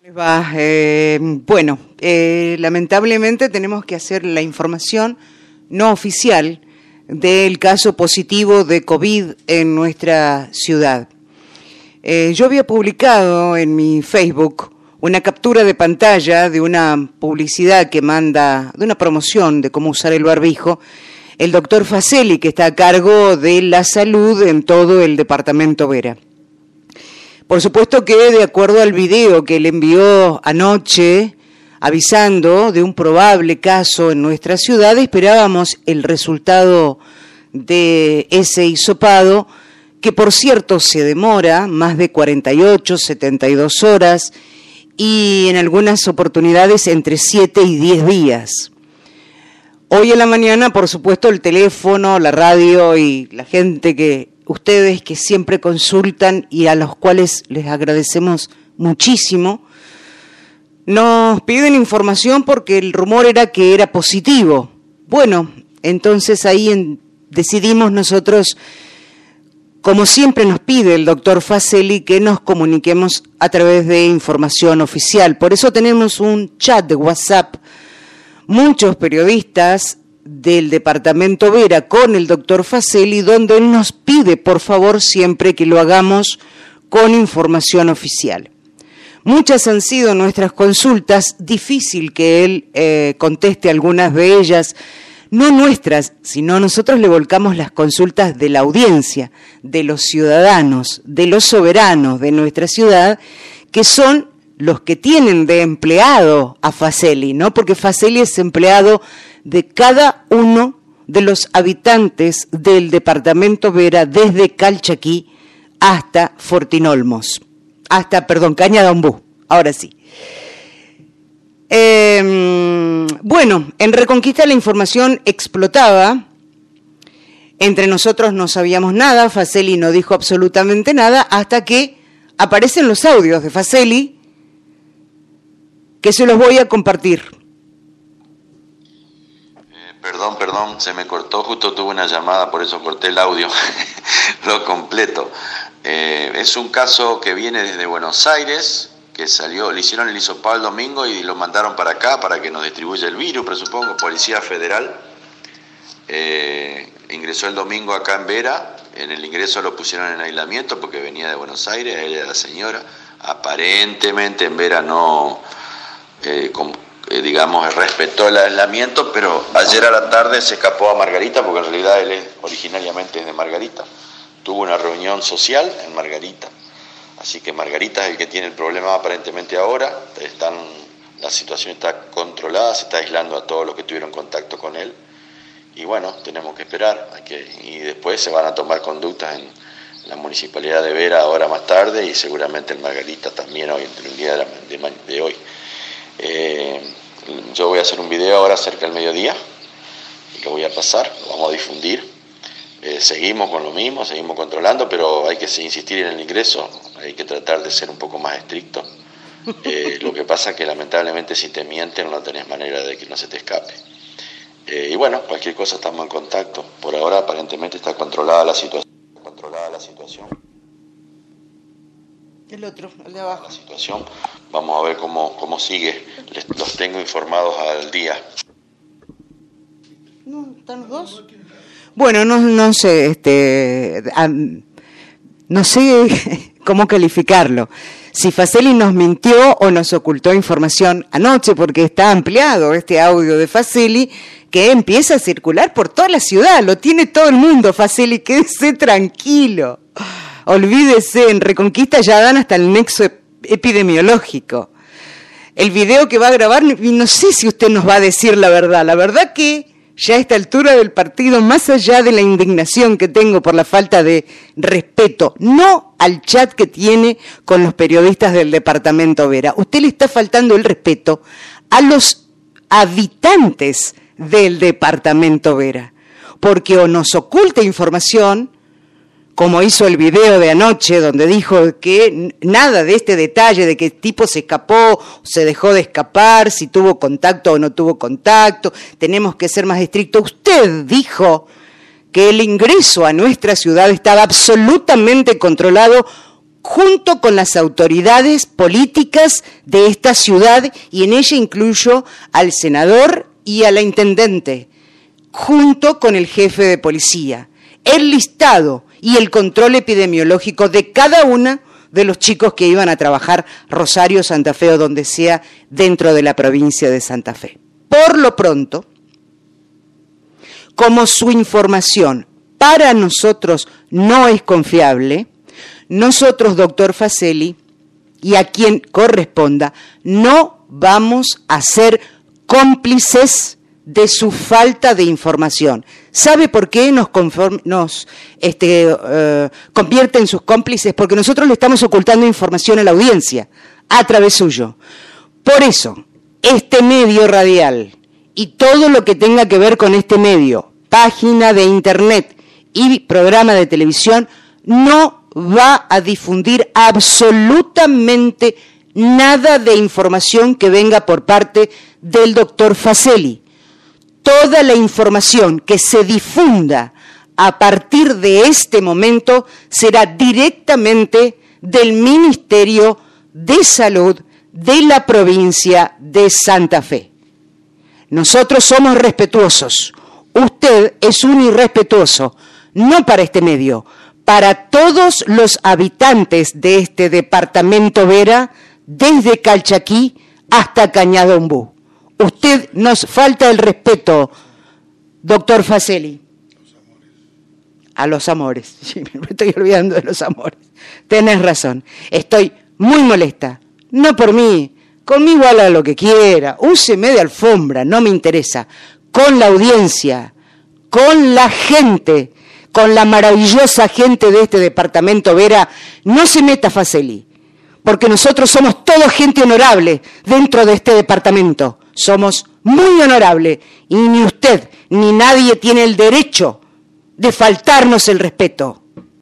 Lamentablemente tenemos que hacer la información no oficial del caso positivo de COVID en nuestra ciudad. Yo había publicado en mi Facebook una captura de pantalla de una publicidad que manda, de una promoción de cómo usar el barbijo, el doctor Faselli, que está a cargo de la salud en todo el departamento Vera. Por supuesto que de acuerdo al video que le envió anoche avisando de un probable caso en nuestra ciudad, esperábamos el resultado de ese hisopado, que por cierto se demora más de 48, 72 horas y en algunas oportunidades entre 7 y 10 días. Hoy en la mañana, por supuesto, el teléfono, la radio y la gente ustedes que siempre consultan y a los cuales les agradecemos muchísimo, nos piden información porque el rumor era que era positivo. Bueno, entonces ahí decidimos nosotros, como siempre nos pide el doctor Faselli, que nos comuniquemos a través de información oficial. Por eso tenemos un chat de WhatsApp, muchos periodistas del departamento Vera con el doctor Faselli, donde él nos pide, por favor, siempre que lo hagamos con información oficial. Muchas han sido nuestras consultas, difícil que él conteste algunas de ellas, no nuestras, sino nosotros le volcamos las consultas de la audiencia, de los ciudadanos, de los soberanos de nuestra ciudad, que son los que tienen de empleado a Faselli, ¿no? Porque Faselli es empleado de cada uno de los habitantes del departamento Vera, desde Calchaquí hasta Fortinolmos, Cañadombú, ahora sí. Bueno, en Reconquista la información explotaba, entre nosotros no sabíamos nada, Faselli no dijo absolutamente nada, hasta que aparecen los audios de Faselli, que se los voy a compartir. Perdón, se me cortó, justo tuve una llamada, por eso corté el audio, lo completo. Es un caso que viene desde Buenos Aires, que salió, le hicieron el hisopado el domingo y lo mandaron para acá para que nos distribuya el virus, presupongo, Policía Federal. Ingresó el domingo acá en Vera, en el ingreso lo pusieron en aislamiento porque venía de Buenos Aires, ella era la señora. Aparentemente en Vera no, respetó el aislamiento, pero ayer a la tarde se escapó a Margarita, porque en realidad él originariamente es de Margarita. Tuvo una reunión social en Margarita. Así que Margarita es el que tiene el problema aparentemente ahora, la situación está controlada, se está aislando a todos los que tuvieron contacto con él, y bueno, tenemos que esperar, y después se van a tomar conductas en la Municipalidad de Vera ahora más tarde, y seguramente en Margarita también hoy, entre el día de hoy. Yo voy a hacer un video ahora cerca del mediodía, y lo voy a pasar, lo vamos a difundir. Seguimos con lo mismo, seguimos controlando, pero hay que insistir en el ingreso, hay que tratar de ser un poco más estricto. Lo que pasa es que lamentablemente si te mienten no tenés manera de que no se te escape. Y bueno, cualquier cosa estamos en contacto. Por ahora aparentemente está controlada la situación. El otro, el de abajo. La situación. Vamos a ver cómo sigue. Los tengo informados al día. ¿No están los dos? Bueno, no sé, no sé cómo calificarlo. Si Faselli nos mintió o nos ocultó información anoche, porque está ampliado este audio de Faselli que empieza a circular por toda la ciudad, lo tiene todo el mundo. Faselli, quédese tranquilo, olvídese, en Reconquista ya dan hasta el nexo epidemiológico. El video que va a grabar, no sé si usted nos va a decir la verdad que ya a esta altura del partido, más allá de la indignación que tengo por la falta de respeto, no al chat que tiene con los periodistas del departamento Vera, usted le está faltando el respeto a los habitantes del departamento Vera, porque o nos oculta información, como hizo el video de anoche, donde dijo que nada de este detalle de qué tipo se escapó, se dejó de escapar, si tuvo contacto o no tuvo contacto, tenemos que ser más estrictos. Usted dijo que el ingreso a nuestra ciudad estaba absolutamente controlado junto con las autoridades políticas de esta ciudad, y en ella incluyo al senador y a la intendente, junto con el jefe de policía, el listado y el control epidemiológico de cada uno de los chicos que iban a trabajar Rosario, Santa Fe o donde sea dentro de la provincia de Santa Fe. Por lo pronto, como su información para nosotros no es confiable, nosotros, doctor Faselli, y a quien corresponda, no vamos a ser cómplices de su falta de información. ¿Sabe por qué nos convierte en sus cómplices? Porque nosotros le estamos ocultando información a la audiencia a través suyo. Por eso, este medio radial y todo lo que tenga que ver con este medio, página de internet y programa de televisión, no va a difundir absolutamente nada de información que venga por parte del doctor Faselli. Toda la información que se difunda a partir de este momento será directamente del Ministerio de Salud de la provincia de Santa Fe. Nosotros somos respetuosos. Usted es un irrespetuoso, no para este medio, para todos los habitantes de este departamento Vera, desde Calchaquí hasta Cañada Ombú. Usted nos falta el respeto, doctor Faselli. A los amores. Sí, me estoy olvidando de los amores. Tenés razón. Estoy muy molesta. No por mí. Conmigo haga lo que quiera. Úseme de alfombra. No me interesa. Con la audiencia. Con la gente. Con la maravillosa gente de este departamento Vera. No se meta, Faselli. Porque nosotros somos toda gente honorable dentro de este departamento. Somos muy honorables y ni usted ni nadie tiene el derecho de faltarnos el respeto.